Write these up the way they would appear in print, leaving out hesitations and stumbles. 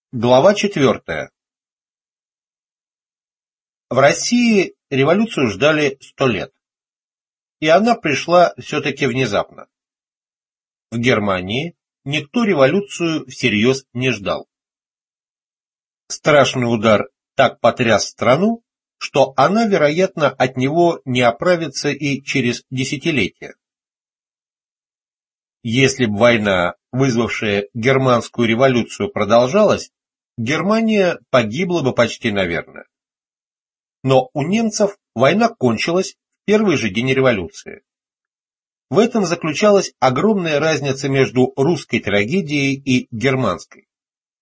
Глава 4. В России революцию ждали 100 лет, и она пришла все-таки внезапно. В Германии никто революцию всерьез не ждал. Страшный удар так потряс страну, что она, вероятно, от него не оправится и через десятилетия. Если бы война, вызвавшая германскую революцию, продолжалась, Германия погибла бы почти наверное. Но у немцев война кончилась в первый же день революции. В этом заключалась огромная разница между русской трагедией и германской.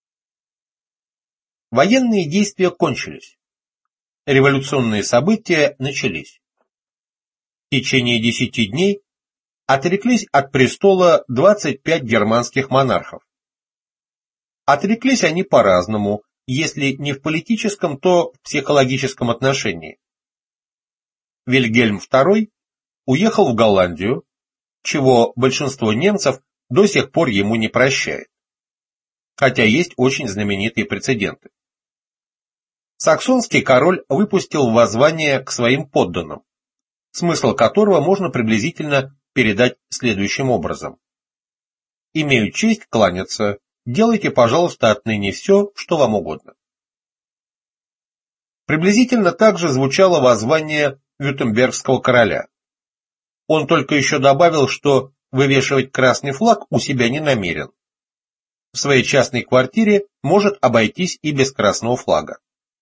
Военные действия кончились. Революционные события начались. В течение 10 дней отреклись от престола 25 германских монархов. Отреклись они по-разному, если не в политическом, то в психологическом отношении. Вильгельм II уехал в Голландию, чего большинство немцев до сих пор ему не прощает, хотя есть очень знаменитые прецеденты. Саксонский король выпустил воззвание к своим подданным, смысл которого можно приблизительно передать следующим образом. «Имею честь кланяться, делайте, пожалуйста, отныне все, что вам угодно». Приблизительно так же звучало воззвание вюртембергского короля. Он только еще добавил, что вывешивать красный флаг у себя не намерен. В своей частной квартире может обойтись и без красного флага.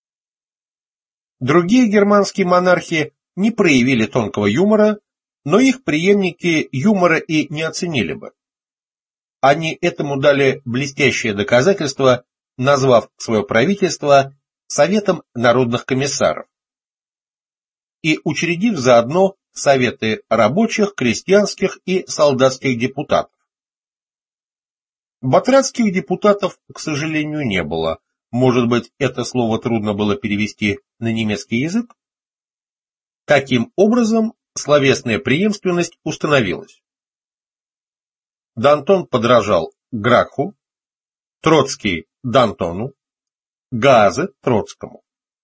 Другие германские монархи не проявили тонкого юмора, но их преемники юмора и не оценили бы. Они этому дали блестящее доказательство, назвав свое правительство Советом народных комиссаров и учредив заодно советы рабочих, крестьянских и солдатских депутатов. Батрацких депутатов, к сожалению, не было. Может быть, это слово трудно было перевести на немецкий язык? Таким образом, словесная преемственность установилась. Д'Антон подражал Гракху, Троцкий – Д'Антону, Гаазе – Троцкому.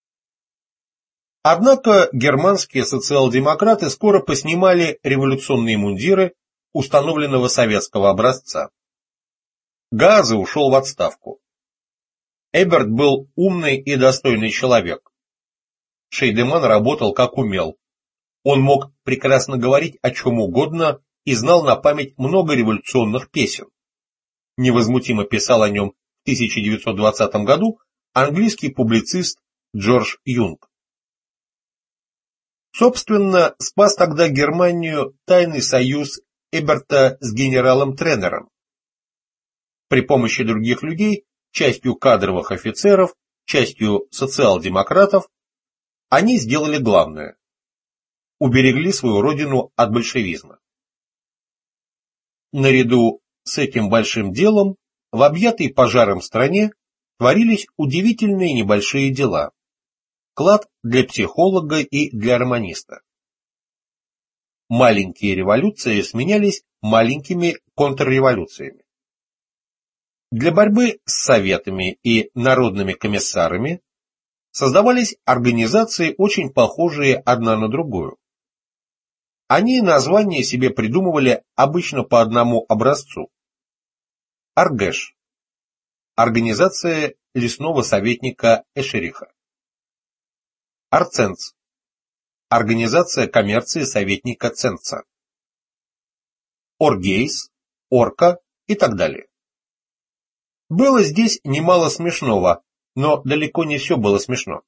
Однако германские социал-демократы скоро поснимали революционные мундиры установленного советского образца. Гаазе ушел в отставку. Эберт был умный и достойный человек. Шейдеман работал как умел. Он мог прекрасно говорить о чем угодно и знал на память много революционных песен. Невозмутимо писал о нем в 1920 году английский публицист Джордж Юнг. Собственно, спас тогда Германию тайный союз Эберта с генералом Тренером. При помощи других людей, частью кадровых офицеров, частью социал-демократов, они сделали главное – уберегли свою родину от большевизма. Наряду с этим большим делом в объятой пожаром стране творились удивительные небольшие дела. Клад для психолога и для романиста. Маленькие революции сменялись маленькими контрреволюциями. Для борьбы с советами и народными комиссарами создавались организации, очень похожие одна на другую. Они названия себе придумывали обычно по одному образцу. Аргэш – организация лесного советника Эшериха. Арценц – организация коммерции советника Ценца. Оргейс, Орка и так далее. Было здесь немало смешного, но далеко не все было смешно.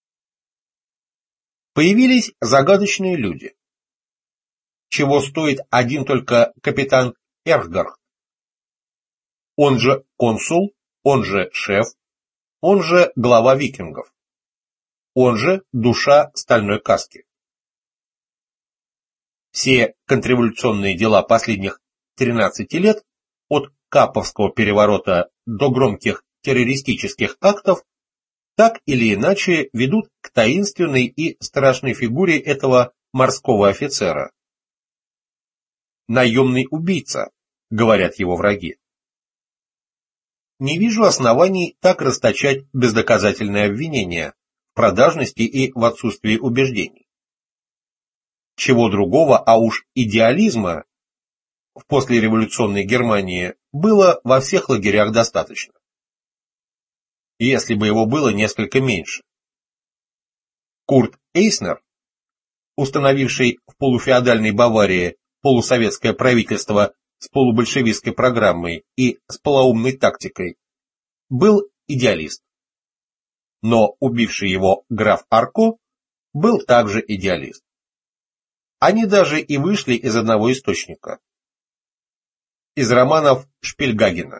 Появились загадочные люди. Чего стоит один только капитан Эрхгард. Он же консул, он же шеф, он же глава викингов. Он же душа стальной каски. Все контрреволюционные дела последних 13 лет, от Каповского переворота до громких террористических актов, так или иначе ведут к таинственной и страшной фигуре этого морского офицера. Наемный убийца, говорят его враги. не вижу оснований так расточать бездоказательные обвинения в продажности и в отсутствии убеждений. Чего другого, а уж идеализма в послереволюционной Германии было во всех лагерях достаточно. Если бы его было несколько меньше. Курт Эйснер, установивший в полуфеодальной Баварии полусоветское правительство с полубольшевистской программой и с полоумной тактикой, был идеалист. Но убивший его граф Арко был также идеалист. Они даже и вышли из одного источника. Из романов Шпильгагена.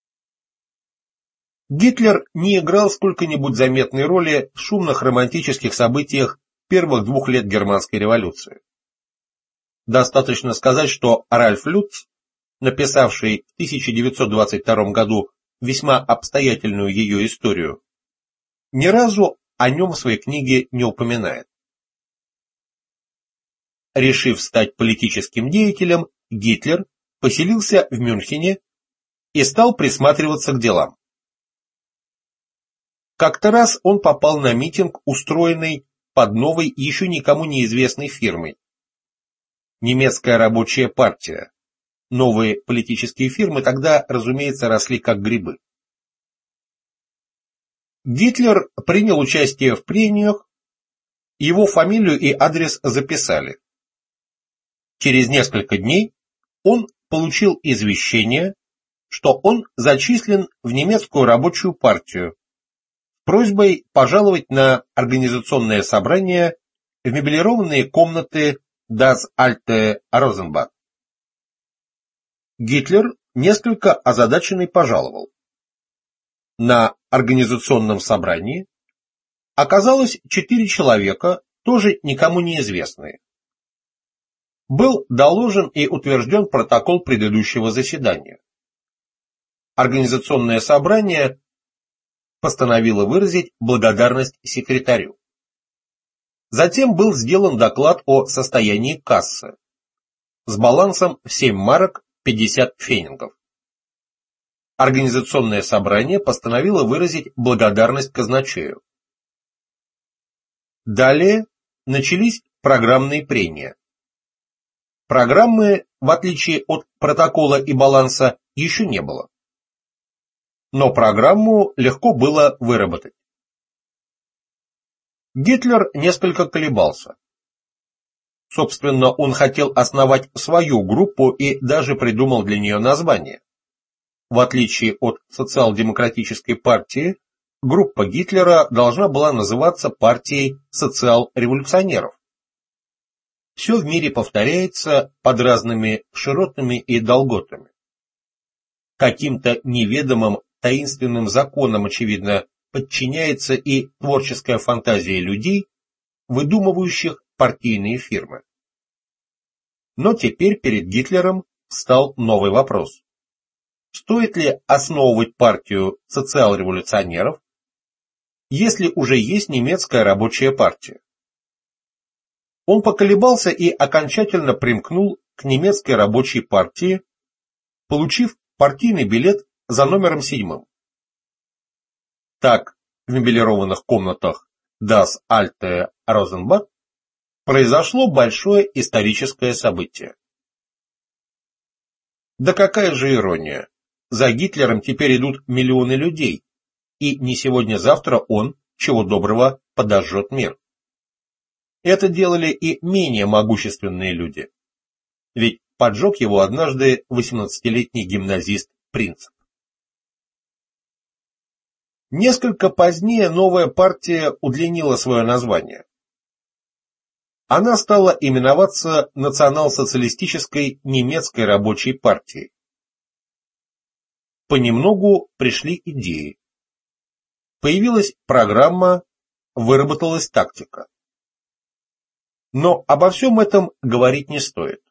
Гитлер не играл сколько-нибудь заметной роли в шумных романтических событиях первых 2 лет Германской революции. Достаточно сказать, что Ральф Люц, написавший в 1922 году весьма обстоятельную ее историю, ни разу о нем в своей книге не упоминает. Решив стать политическим деятелем, Гитлер поселился в Мюнхене и стал присматриваться к делам. Как-то раз он попал на митинг, устроенный под новой и еще никому неизвестной фирмой. Немецкая рабочая партия. Новые политические фирмы тогда, разумеется, росли как грибы. Гитлер принял участие в прениях, его фамилию и адрес записали. Через несколько дней он получил извещение, что он зачислен в немецкую рабочую партию с просьбой пожаловать на организационное собрание в меблированные комнаты Das Alte Rosenbad. Гитлер, несколько озадаченный, пожаловал. На организационном собрании оказалось 4 человека, тоже никому неизвестные. Был доложен и утвержден протокол предыдущего заседания. Организационное собрание постановило выразить благодарность секретарю. Затем был сделан доклад о состоянии кассы с балансом в 7 марок 50 пфеннингов. Организационное собрание постановило выразить благодарность казначею. Далее начались программные прения. Программы, в отличие от протокола и баланса, еще не было. Но программу легко было выработать. Гитлер несколько колебался. Собственно, он хотел основать свою группу и даже придумал для нее название. В отличие от социал-демократической партии, группа Гитлера должна была называться партией социал-революционеров. Все в мире повторяется под разными широтами и долготами. Каким-то неведомым таинственным законам, очевидно, подчиняется и творческая фантазия людей, выдумывающих партийные фирмы. Но теперь перед Гитлером встал новый вопрос. Стоит ли основывать партию социал-революционеров, если уже есть немецкая рабочая партия? Он поколебался и окончательно примкнул к немецкой рабочей партии, получив партийный билет за номером 7. Так, в меблированных комнатах Das Alte Rosenbad произошло большое историческое событие. Да какая же ирония! За Гитлером теперь идут миллионы людей, и не сегодня-завтра он, чего доброго, подожжет мир. Это делали и менее могущественные люди. Ведь поджег его однажды 18-летний гимназист Принцип. Несколько позднее новая партия удлинила свое название. Она стала именоваться Национал-социалистической немецкой рабочей партией. Понемногу пришли идеи. Появилась программа, выработалась тактика. Но обо всем этом говорить не стоит.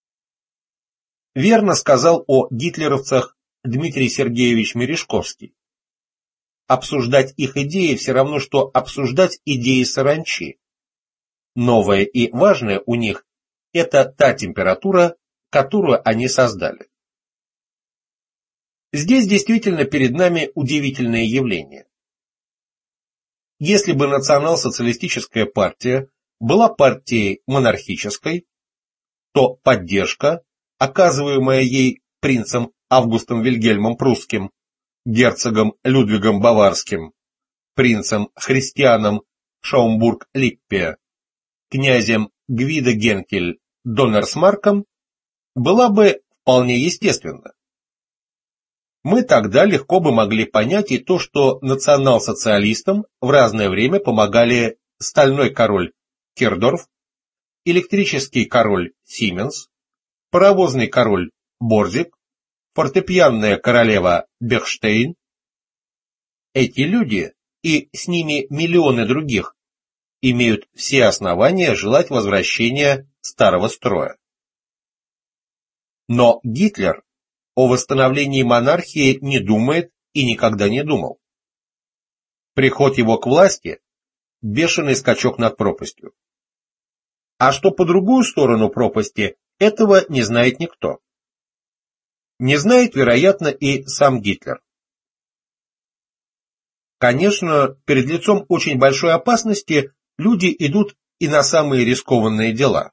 Верно сказал о гитлеровцах Дмитрий Сергеевич Мережковский. Обсуждать их идеи все равно, что обсуждать идеи саранчи. Новое и важное у них – это та температура, которую они создали. Здесь действительно перед нами удивительное явление. Если бы национал-социалистическая партия была партией монархической, то поддержка, оказываемая ей принцем Августом Вильгельмом Прусским, герцогом Людвигом Баварским, принцем Христианом Шаумбург-Липпе, князем Гвидо Генкель Доннерсмарком, была бы вполне естественна. Мы тогда легко бы могли понять и то, что национал-социалистам в разное время помогали стальной король Кердорф, электрический король Сименс, паровозный король Борзик, фортепианная королева Бехштейн. Эти люди, и с ними миллионы других, имеют все основания желать возвращения старого строя. Но Гитлер о восстановлении монархии не думает и никогда не думал. Приход его к власти – бешеный скачок над пропастью. А что по другую сторону пропасти, этого не знает никто. Не знает, вероятно, и сам Гитлер. Конечно, перед лицом очень большой опасности люди идут и на самые рискованные дела.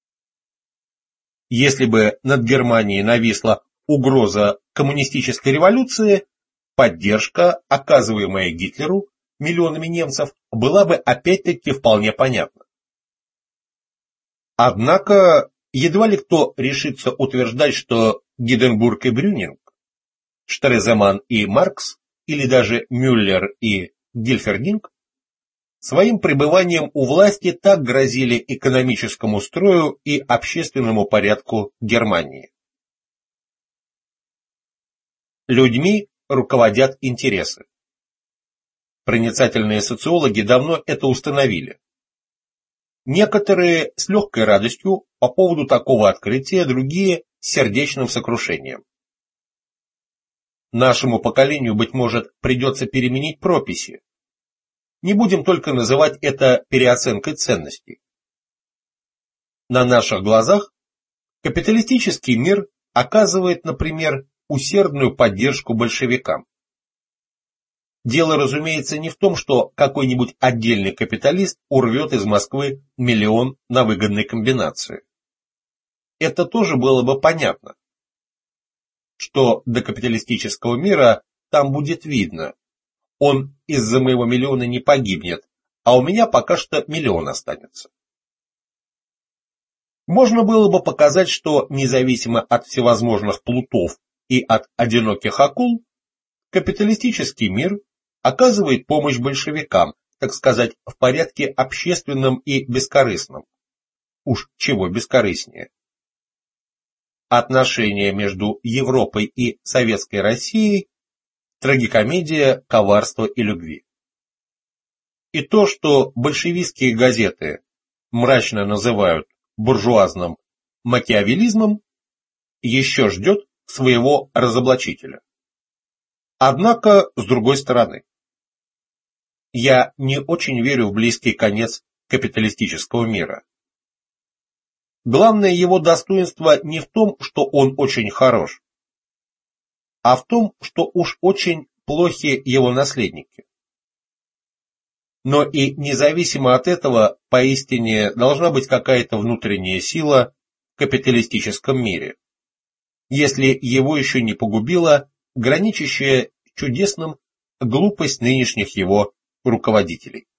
Если бы над Германией нависла угроза коммунистической революции, поддержка, оказываемая Гитлеру миллионами немцев, была бы опять-таки вполне понятна. Однако, едва ли кто решится утверждать, что Гинденбург и Брюнинг, Штреземан и Маркс, или даже Мюллер и Гильфердинг, своим пребыванием у власти так грозили экономическому строю и общественному порядку Германии. Людьми руководят интересы. Проницательные социологи давно это установили. Некоторые с легкой радостью по поводу такого открытия, другие с сердечным сокрушением. Нашему поколению, быть может, придется переменить прописи. Не будем только называть это переоценкой ценностей. На наших глазах капиталистический мир оказывает, например, усердную поддержку большевикам. Дело, разумеется, не в том, что какой-нибудь отдельный капиталист урвет из Москвы миллион на выгодной комбинации. Это тоже было бы понятно, что до капиталистического мира там будет видно. Он из-за моего миллиона не погибнет, а у меня пока что миллион останется. Можно было бы показать, что независимо от всевозможных плутов и от одиноких акул, капиталистический мир оказывает помощь большевикам, так сказать, в порядке общественном и бескорыстном. Уж чего бескорыстнее. Отношения между Европой и Советской Россией – трагикомедия коварства и любви. И то, что большевистские газеты мрачно называют буржуазным макиавеллизмом, еще ждет своего разоблачителя. Однако, с другой стороны, я не очень верю в близкий конец капиталистического мира. Главное его достоинство не в том, что он очень хорош, а в том, что уж очень плохи его наследники. Но и независимо от этого, поистине должна быть какая-то внутренняя сила в капиталистическом мире, если его еще не погубила граничащая с чудесным глупость нынешних его руководителей.